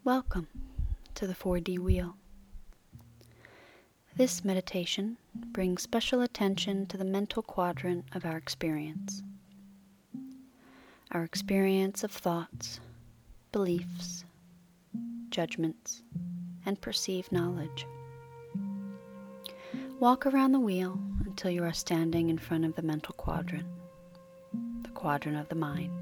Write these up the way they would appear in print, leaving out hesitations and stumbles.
Welcome to the 4D Wheel. This meditation brings special attention to the mental quadrant of our experience of thoughts, beliefs, judgments, and perceived knowledge. Walk around the wheel until you are standing in front of the mental quadrant, the quadrant of the mind.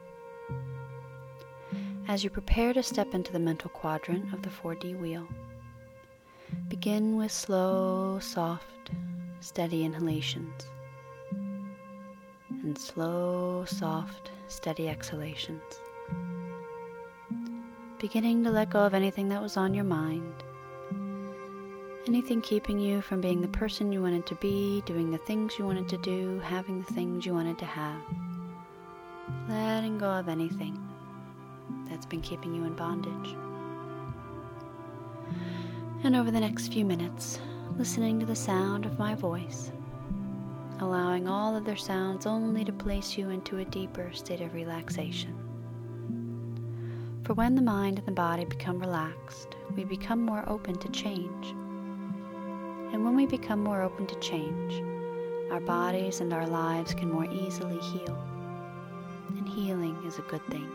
As you prepare to step into the mental quadrant of the 4D wheel, begin with slow, soft, steady inhalations and slow, soft, steady exhalations. Beginning to let go of anything that was on your mind, anything keeping you from being the person you wanted to be, doing the things you wanted to do, having the things you wanted to have. Letting go of anything that's been keeping you in bondage. And over the next few minutes, listening to the sound of my voice, allowing all other sounds only to place you into a deeper state of relaxation. For when the mind and the body become relaxed, we become more open to change. And when we become more open to change, our bodies and our lives can more easily heal. And healing is a good thing.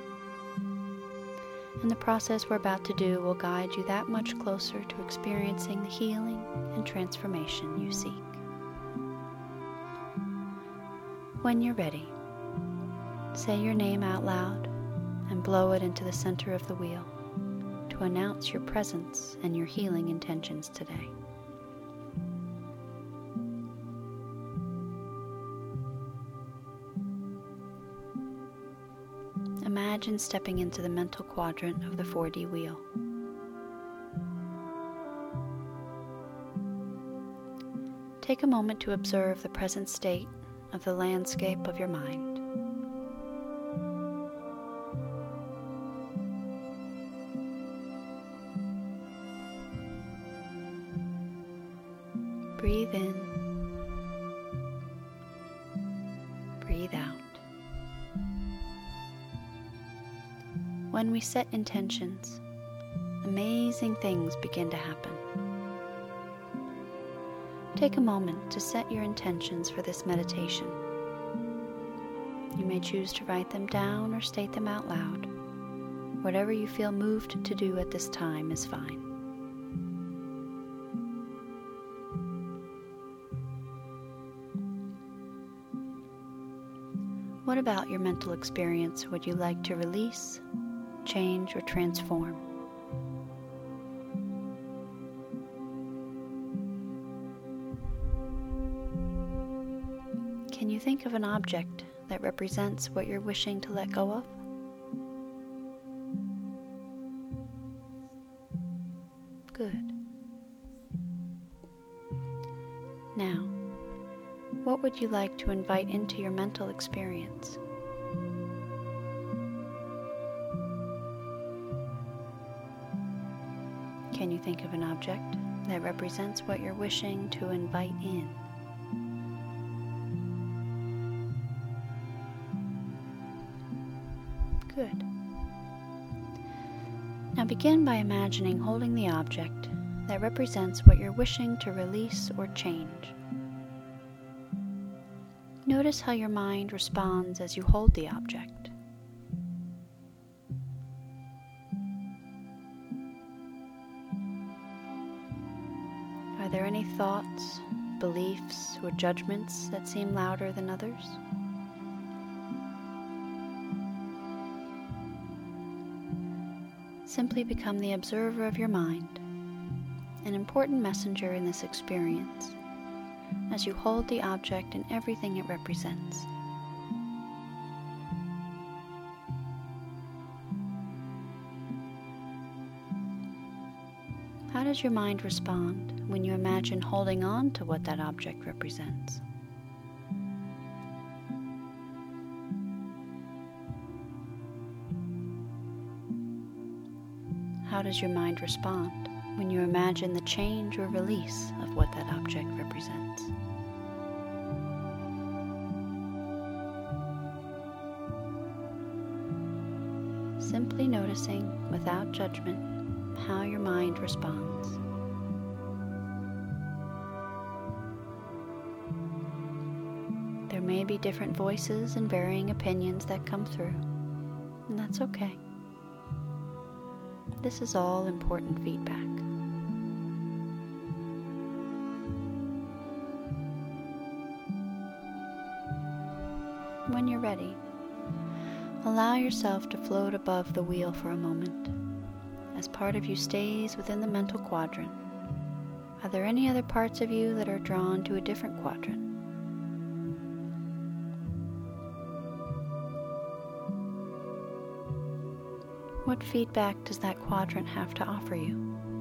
And the process we're about to do will guide you that much closer to experiencing the healing and transformation you seek. When you're ready, say your name out loud and blow it into the center of the wheel to announce your presence and your healing intentions today. Imagine stepping into the mental quadrant of the 4D wheel. Take a moment to observe the present state of the landscape of your mind. Breathe in, breathe out. When we set intentions, amazing things begin to happen. Take a moment to set your intentions for this meditation. You may choose to write them down or state them out loud. Whatever you feel moved to do at this time is fine. What about your mental experience would you like to release, change, or transform? Can you think of an object that represents what you're wishing to let go of? Good. Now, what would you like to invite into your mental experience? Can you think of an object that represents what you're wishing to invite in? Good. Now begin by imagining holding the object that represents what you're wishing to release or change. Notice how your mind responds as you hold the object. Are there any thoughts, beliefs, or judgments that seem louder than others? Simply become the observer of your mind, an important messenger in this experience, as you hold the object and everything it represents. How does your mind respond when you imagine holding on to what that object represents? How does your mind respond when you imagine the change or release of what that object represents? simply noticing without judgment how your mind responds. There may be different voices and varying opinions that come through, and that's okay. This is all important feedback. When you're ready, allow yourself to float above the wheel for a moment, as part of you stays within the mental quadrant. Are there any other parts of you that are drawn to a different quadrant? What feedback does that quadrant have to offer you?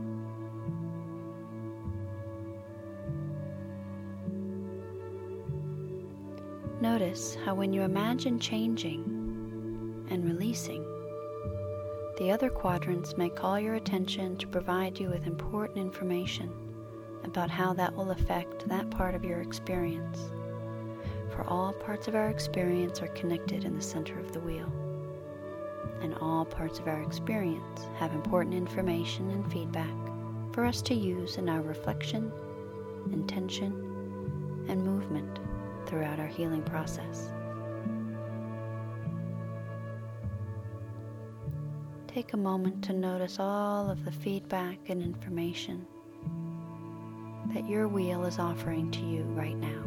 Notice how when you imagine changing and releasing, the other quadrants may call your attention to provide you with important information about how that will affect that part of your experience. For all parts of our experience are connected in the center of the wheel, and all parts of our experience have important information and feedback for us to use in our reflection, intention, and movement throughout our healing process. Take a moment to notice all of the feedback and information that your wheel is offering to you right now.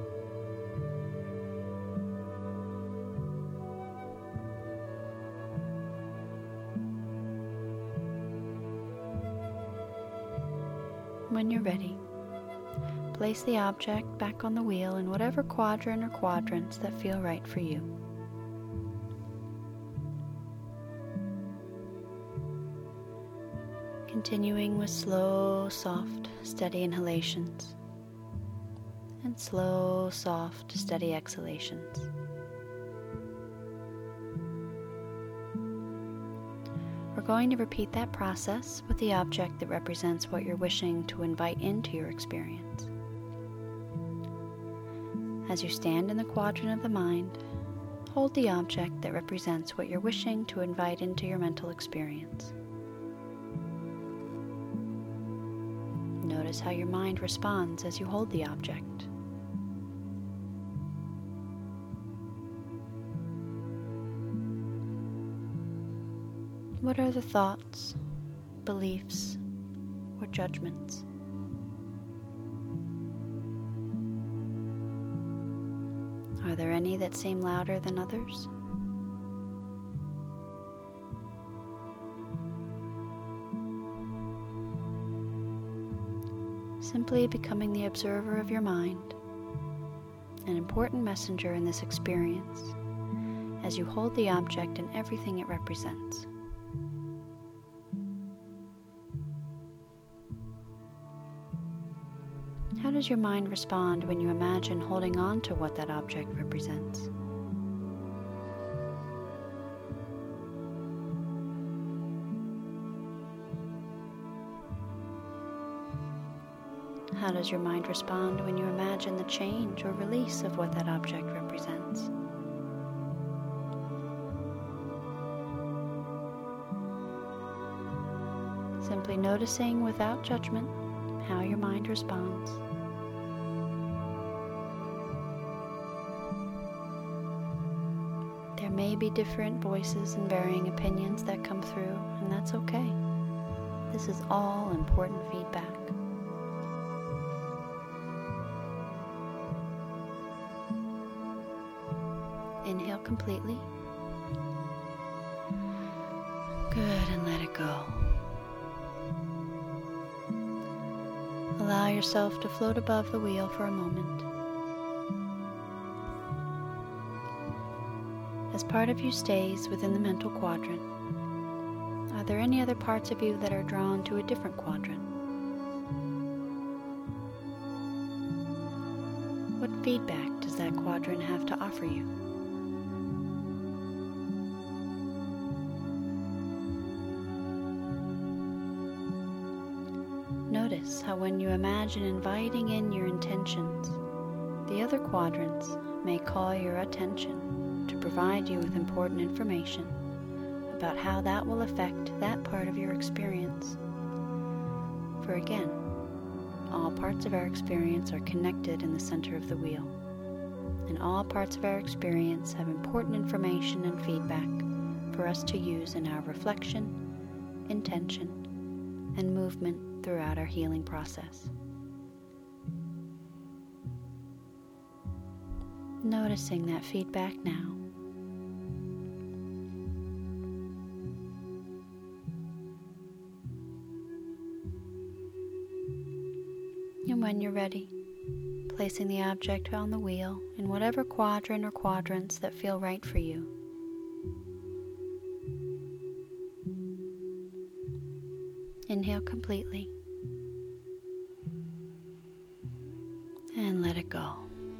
When you're ready, place the object back on the wheel in whatever quadrant or quadrants that feel right for you. Continuing with slow, soft, steady inhalations and slow, soft, steady exhalations. We're going to repeat that process with the object that represents what you're wishing to invite into your experience. As you stand in the quadrant of the mind, hold the object that represents what you're wishing to invite into your mental experience. Notice how your mind responds as you hold the object. What are the thoughts, beliefs, or judgments? Are there any that seem louder than others? Simply becoming the observer of your mind, an important messenger in this experience, as you hold the object and everything it represents. How does your mind respond when you imagine holding on to what that object represents? How does your mind respond when you imagine the change or release of what that object represents? Simply noticing without judgment how your mind responds. There may be different voices and varying opinions that come through, and that's okay. This is all important feedback. Inhale completely. Good, and let it go. Allow yourself to float above the wheel for a moment. As part of you stays within the mental quadrant, are there any other parts of you that are drawn to a different quadrant? What feedback does that quadrant have to offer you? Notice how when you imagine inviting in your intentions, the other quadrants may call your attention to provide you with important information about how that will affect that part of your experience. For again, all parts of our experience are connected in the center of the wheel, and all parts of our experience have important information and feedback for us to use in our reflection, intention, and movement throughout our healing process. Noticing that feedback now. And when you're ready, placing the object on the wheel in whatever quadrant or quadrants that feel right for you. Inhale completely and let it go.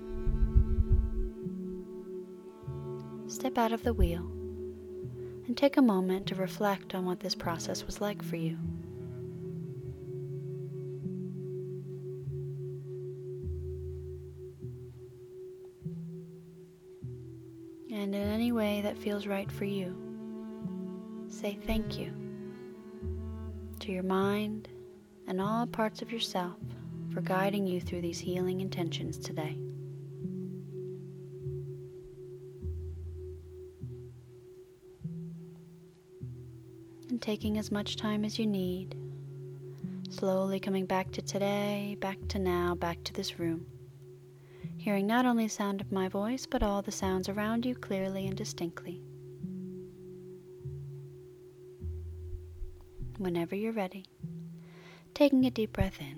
Step out of the wheel and take a moment to reflect on what this process was like for you. And in any way that feels right for you, say thank you to your mind and all parts of yourself for guiding you through these healing intentions today. And taking as much time as you need, slowly coming back to today, back to now, back to this room, hearing not only the sound of my voice, but all the sounds around you clearly and distinctly. Whenever you're ready, taking a deep breath in,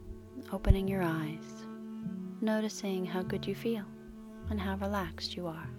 opening your eyes, noticing how good you feel and how relaxed you are.